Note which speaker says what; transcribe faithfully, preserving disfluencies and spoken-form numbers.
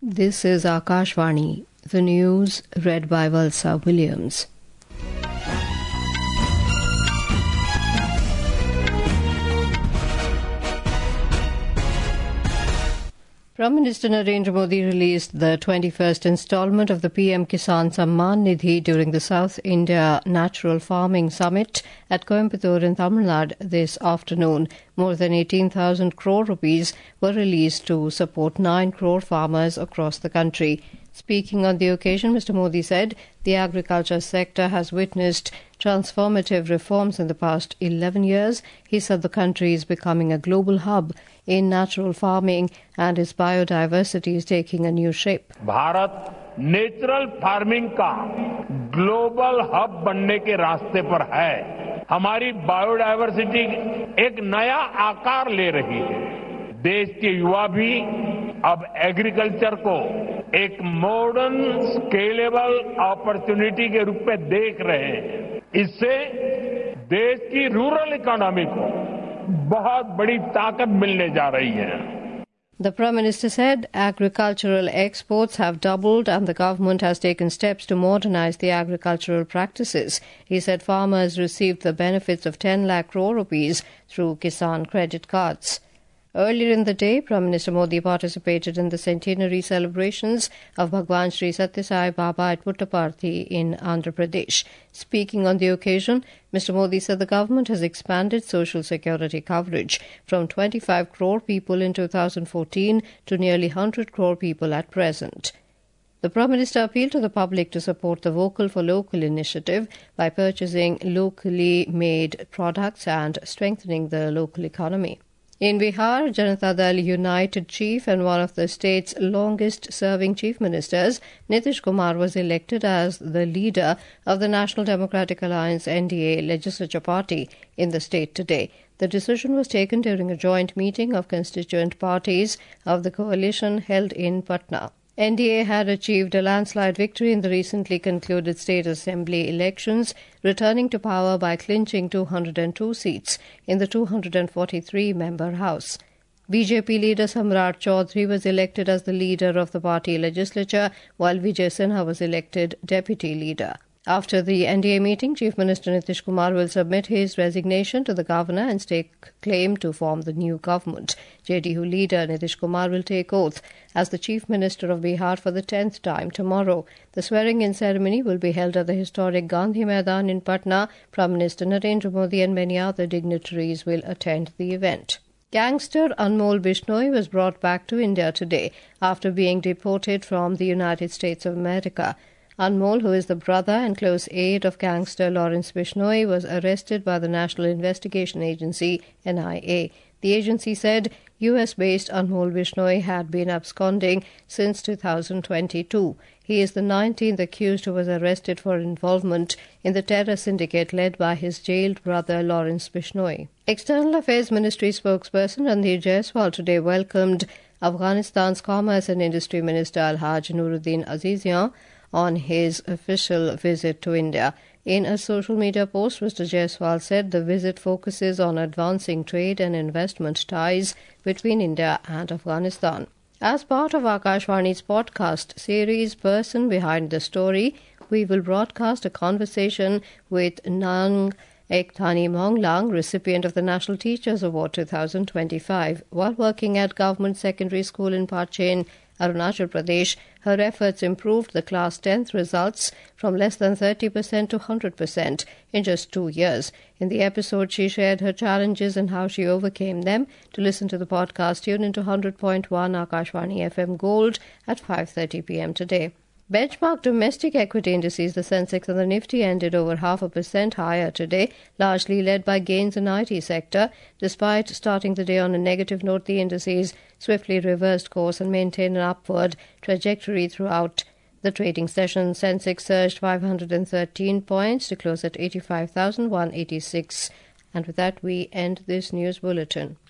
Speaker 1: This is Akashvani, the news read by Valsa Williams. Prime Minister Narendra Modi released the twenty-first instalment of the P M Kisan Samman Nidhi during the South India Natural Farming Summit at Coimbatore in Tamil Nadu this afternoon. More than eighteen thousand crore rupees were released to support nine crore farmers across the country. Speaking on the occasion, Mister Modi said the agriculture sector has witnessed transformative reforms in the past eleven years. He said the country is becoming a global hub in natural farming and its biodiversity is taking a new shape.
Speaker 2: Bharat natural farming का global hub बनने के रास्ते पर है. हमारी biodiversity एक नया आकार ले रही है. देश के युवा भी अब एग्रीकल्चर को एक मॉडर्न स्केलेबल अपॉर्चुनिटी के रूप में देख रहे हैं. इससे देश की रूरल इकोनॉमी को बहुत बड़ी ताकत मिलने जा रही है.
Speaker 1: The Prime Minister said agricultural exports have doubled and the government has taken steps to modernize the agricultural practices. He said farmers received the benefits of ten lakh crore rupees through Kisan credit cards. Earlier in the day, Prime Minister Modi participated in the centenary celebrations of Bhagwan Sri Sathya Sai Baba at Puttaparthi in Andhra Pradesh. Speaking on the occasion, Mister Modi said the government has expanded social security coverage from twenty-five crore people in two thousand fourteen to nearly one hundred crore people at present. The Prime Minister appealed to the public to support the Vocal for Local initiative by purchasing locally made products and strengthening the local economy. In Bihar, Janata Dal United Chief and one of the state's longest-serving chief ministers, Nitish Kumar, was elected as the leader of the National Democratic Alliance N D A legislature party in the state today. The decision was taken during a joint meeting of constituent parties of the coalition held in Patna. N D A had achieved a landslide victory in the recently concluded state assembly elections, returning to power by clinching two hundred two seats in the two hundred forty-three member House. B J P leader Samrat Chaudhary was elected as the leader of the party legislature, while Vijay Sinha was elected deputy leader. After the N D A meeting, Chief Minister Nitish Kumar will submit his resignation to the governor and stake claim to form the new government. J D U leader Nitish Kumar will take oath as the Chief Minister of Bihar for the tenth time tomorrow. The swearing-in ceremony will be held at the historic Gandhi Maidan in Patna. Prime Minister Narendra Modi and many other dignitaries will attend the event. Gangster Anmol Bishnoi was brought back to India today after being deported from the United States of America. Anmol, who is the brother and close aide of gangster Lawrence Bishnoi, was arrested by the National Investigation Agency, N I A. The agency said U S-based Anmol Bishnoi had been absconding since two thousand twenty-two. He is the nineteenth accused who was arrested for involvement in the terror syndicate led by his jailed brother Lawrence Bishnoi. External Affairs Ministry spokesperson Ranveer Jaiswal today welcomed Afghanistan's Commerce and Industry Minister Alhaj Nuruddin Azizian on his official visit to India. In a social media post, Mister Jaiswal said the visit focuses on advancing trade and investment ties between India and Afghanistan. As part of Akashvani's podcast series, Person Behind the Story, we will broadcast a conversation with Nang Ekthani Monglang, recipient of the National Teachers Award two thousand twenty-five. While working at Government Secondary School in Parchen, Arunachal Pradesh, her efforts improved the class tenth results from less than thirty percent to one hundred percent in just two years. In the episode, she shared her challenges and how she overcame them. To listen to the podcast, tune into one hundred point one Akashvani F M Gold at five thirty p.m. today. Benchmark domestic equity indices, the Sensex and the Nifty, ended over half a percent higher today, largely led by gains in the I T sector. Despite starting the day on a negative note, the indices swiftly reversed course and maintained an upward trajectory throughout the trading session. Sensex surged five hundred thirteen points to close at eighty-five thousand one hundred eighty-six. And with that, we end this news bulletin.